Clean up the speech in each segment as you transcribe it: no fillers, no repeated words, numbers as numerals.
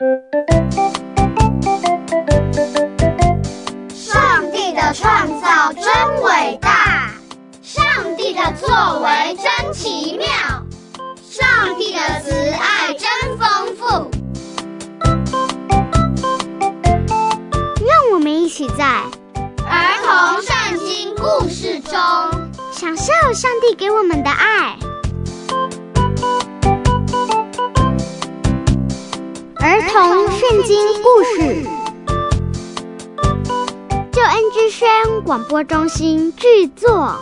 上帝的创造真伟大，上帝的作为真奇妙，上帝的慈爱真丰富。 让我们一起在儿童圣经故事中享受上帝给我们的爱。儿童圣经故事，救恩之声广播中心制作。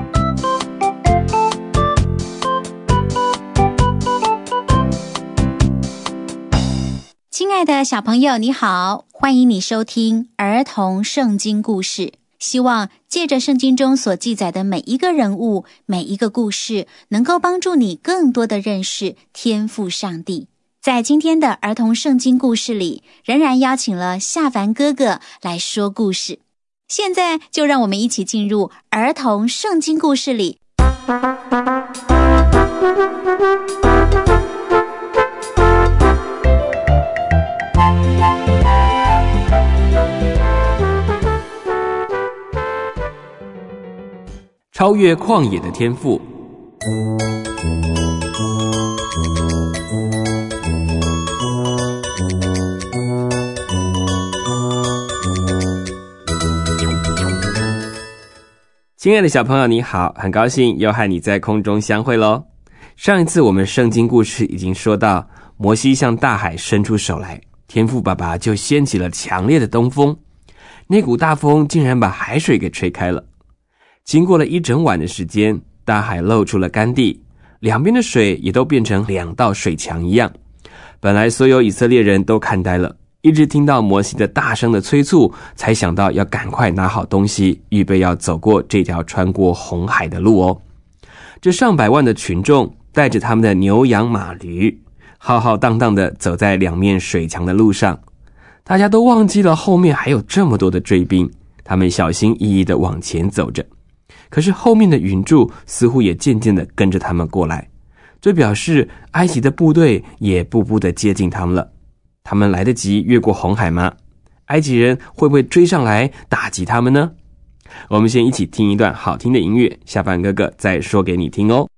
亲爱的小朋友，你好，欢迎你收听儿童圣经故事。希望借着圣经中所记载的每一个人物、每一个故事，能够帮助你更多的认识天父上帝。在今天的儿童圣经故事里，仍然邀请了夏凡哥哥来说故事。现在就让我们一起进入儿童圣经故事里。 超越旷野的天赋。亲爱的小朋友你好，很高兴又和你在空中相会咯。上一次我们圣经故事已经说到，摩西向大海伸出手来，天父爸爸就掀起了强烈的东风，那股大风竟然把海水给吹开了。经过了一整晚的时间，大海露出了干地，两边的水也都变成两道水墙一样。本来所有以色列人都看呆了，一直听到摩西的大声的催促，才想到要赶快拿好东西，预备要走过这条穿过红海的路哦。这上百万的群众带着他们的牛羊马驴，浩浩荡荡的走在两面水墙的路上，大家都忘记了后面还有这么多的追兵，他们小心翼翼的往前走着。可是后面的云柱似乎也渐渐的跟着他们过来，这表示埃及的部队也步步的接近他们了。他们来得及越过红海吗？埃及人会不会追上来打击他们呢？我们先一起听一段好听的音乐，下半哥哥再说给你听哦。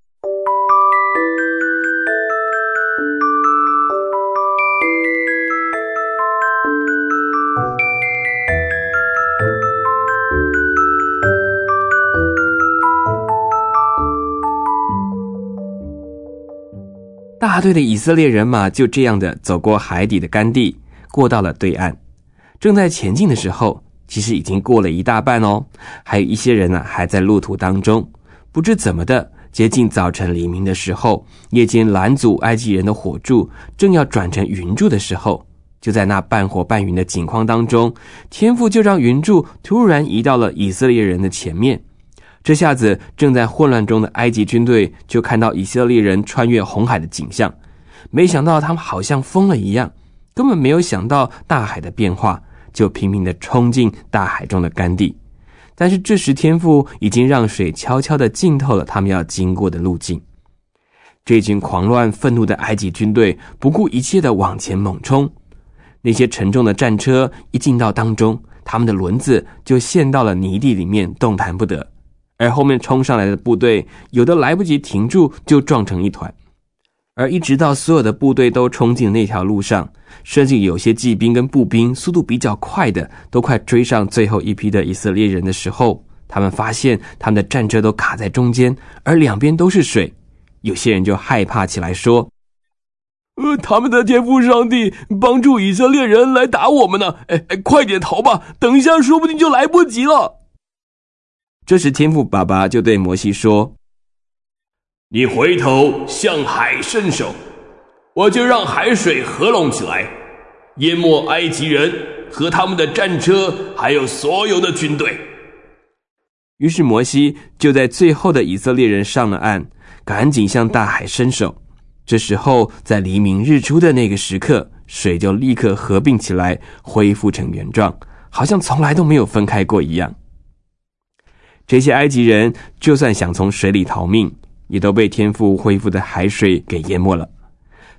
大队的以色列人马就这样的走过海底的干地，过到了对岸。正在前进的时候，其实已经过了一大半哦，还有一些人还在路途当中。不知怎么的，接近早晨黎明的时候，夜间拦阻埃及人的火柱正要转成云柱的时候，就在那半火半云的景况当中，天父就让云柱突然移到了以色列人的前面。这下子正在混乱中的埃及军队就看到以色列人穿越红海的景象，没想到他们好像疯了一样，根本没有想到大海的变化，就拼命地冲进大海中的干地。但是这时天父已经让水悄悄地浸透了他们要经过的路径。这群狂乱愤怒的埃及军队不顾一切地往前猛冲，那些沉重的战车一进到当中，他们的轮子就陷到了泥地里面，动弹不得。而后面冲上来的部队，有的来不及停住就撞成一团。而一直到所有的部队都冲进那条路上，甚至有些骑兵跟步兵速度比较快的都快追上最后一批的以色列人的时候，他们发现他们的战车都卡在中间，而两边都是水。有些人就害怕起来说，他们的天父上帝帮助以色列人来打我们呢，快点逃吧，等一下说不定就来不及了。这时天父爸爸就对摩西说，你回头向海伸手，我就让海水合拢起来，淹没埃及人和他们的战车，还有所有的军队。于是摩西就在最后的以色列人上了岸，赶紧向大海伸手。这时候在黎明日出的那个时刻，水就立刻合并起来，恢复成原状，好像从来都没有分开过一样。这些埃及人就算想从水里逃命，也都被天父恢复的海水给淹没了。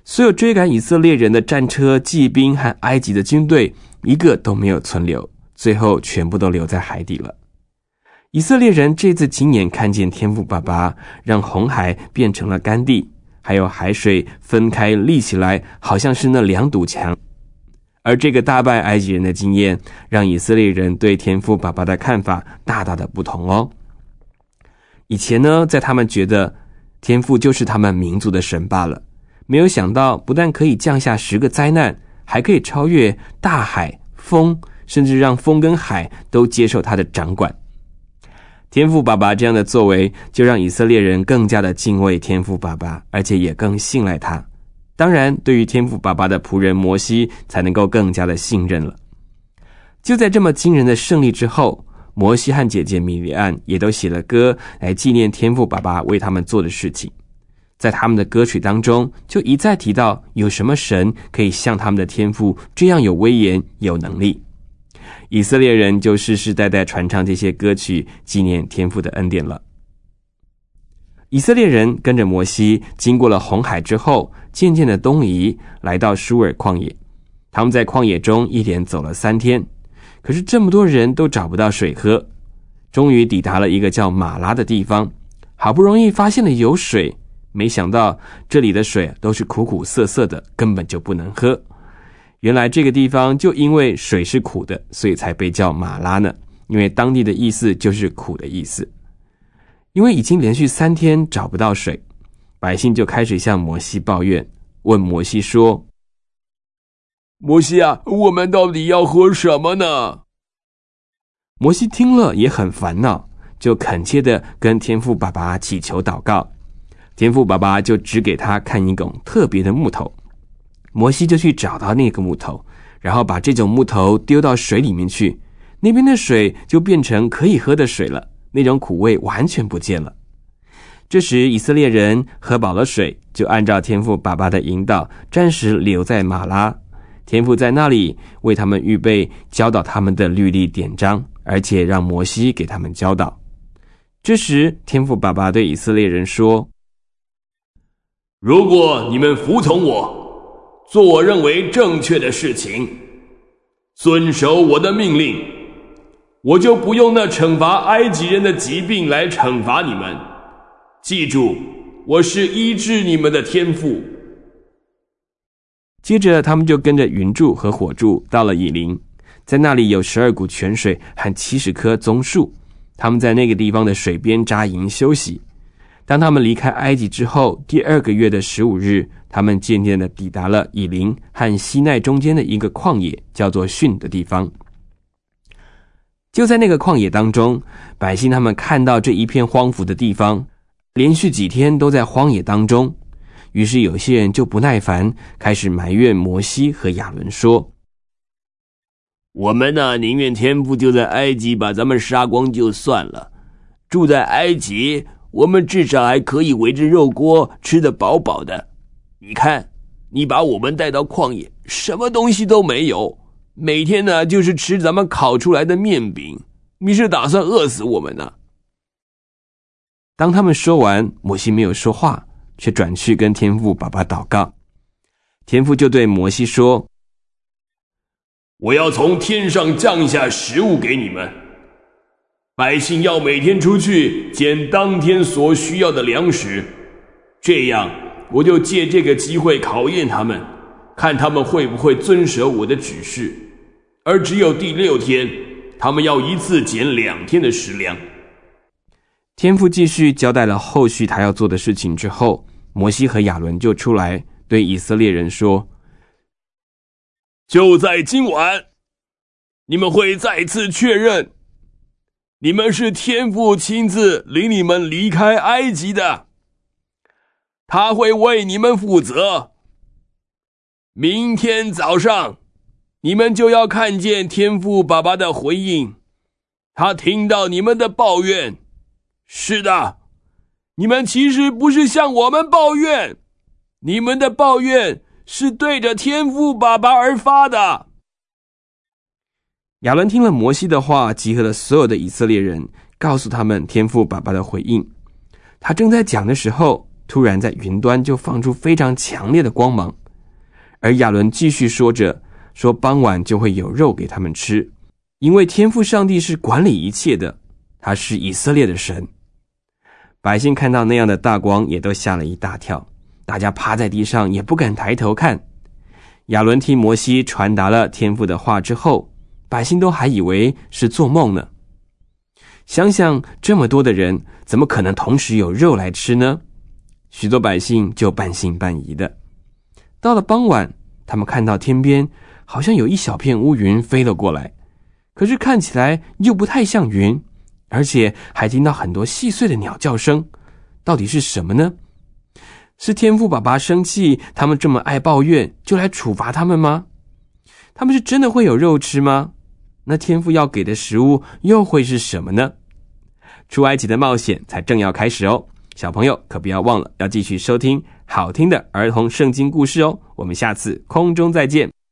所有追赶以色列人的战车、骑兵和埃及的军队，一个都没有存留，最后全部都留在海底了。以色列人这次亲眼看见天父爸爸让红海变成了干地，还有海水分开立起来，好像是那2堵墙。而这个大败埃及人的经验，让以色列人对天父爸爸的看法大大的不同哦。以前呢，在他们觉得天父就是他们民族的神罢了，没有想到不但可以降下10个灾难，还可以超越大海、风，甚至让风跟海都接受他的掌管。天父爸爸这样的作为，就让以色列人更加的敬畏天父爸爸，而且也更信赖他。当然，对于天父爸爸的仆人摩西，才能够更加的信任了。就在这么惊人的胜利之后，摩西和姐姐米利暗也都写了歌来纪念天父爸爸为他们做的事情。在他们的歌曲当中，就一再提到有什么神可以像他们的天父这样有威严、有能力。以色列人就世世代代传唱这些歌曲，纪念天父的恩典了。以色列人跟着摩西经过了红海之后，渐渐的东移，来到舒尔旷野。他们在旷野中一连走了3天，可是这么多人都找不到水喝，终于抵达了一个叫马拉的地方。好不容易发现了有水，没想到这里的水都是苦苦涩涩的，根本就不能喝。原来这个地方就因为水是苦的，所以才被叫马拉呢，因为当地的意思就是苦的意思。因为已经连续3天找不到水，百姓就开始向摩西抱怨，问摩西说：摩西啊，我们到底要喝什么呢？摩西听了也很烦恼，就恳切的跟天父爸爸祈求祷告。天父爸爸就指给他看一种特别的木头，摩西就去找到那个木头，然后把这种木头丢到水里面去，那边的水就变成可以喝的水了，那种苦味完全不见了。这时以色列人喝饱了水，就按照天父爸爸的引导，暂时留在马拉。天父在那里为他们预备教导他们的律例典章，而且让摩西给他们教导。这时天父爸爸对以色列人说：如果你们服从我，做我认为正确的事情，遵守我的命令，我就不用那惩罚埃及人的疾病来惩罚你们。记住，我是医治你们的天父。接着他们就跟着云柱和火柱到了以琳，在那里有12股泉水和70棵棕树，他们在那个地方的水边扎营休息。当他们离开埃及之后，第2个月的15日，他们渐渐的抵达了以琳和西奈中间的一个旷野，叫做汛的地方。就在那个旷野当中，百姓他们看到这一片荒芜的地方，连续几天都在荒野当中，于是有些人就不耐烦，开始埋怨摩西和亚伦说：我们呢，宁愿天父就在埃及把咱们杀光就算了，住在埃及我们至少还可以围着肉锅吃得饱饱的。你看，你把我们带到旷野，什么东西都没有，每天呢就是吃咱们烤出来的面饼，你是打算饿死我们呢？当他们说完，摩西没有说话，却转去跟天父爸爸祷告。天父就对摩西说：我要从天上降下食物给你们，百姓要每天出去捡当天所需要的粮食，这样我就借这个机会考验他们，看他们会不会遵守我的指示。而只有第6天，他们要一次捡2天的食粮。天父继续交代了后续他要做的事情之后，摩西和亚伦就出来对以色列人说：就在今晚，你们会再次确认，你们是天父亲自领你们离开埃及的，他会为你们负责。明天早上，你们就要看见天父爸爸的回应，他听到你们的抱怨。是的，你们其实不是向我们抱怨，你们的抱怨是对着天父爸爸而发的。亚伦听了摩西的话，集合了所有的以色列人，告诉他们天父爸爸的回应。他正在讲的时候， 突然在云端就放出非常强烈的光芒，而亚伦继续说着，说傍晚就会有肉给他们吃，因为天父上帝是管理一切的，他是以色列的神。百姓看到那样的大光，也都吓了一大跳，大家趴在地上也不敢抬头看。亚伦听摩西传达了天父的话之后，百姓都还以为是做梦呢。想想这么多的人，怎么可能同时有肉来吃呢？许多百姓就半信半疑的。到了傍晚，他们看到天边好像有一小片乌云飞了过来，可是看起来又不太像云，而且还听到很多细碎的鸟叫声，到底是什么呢？是天父爸爸生气，他们这么爱抱怨，就来处罚他们吗？他们是真的会有肉吃吗？那天父要给的食物又会是什么呢？出埃及的冒险才正要开始哦，小朋友可不要忘了要继续收听好听的儿童圣经故事哦。我们下次空中再见。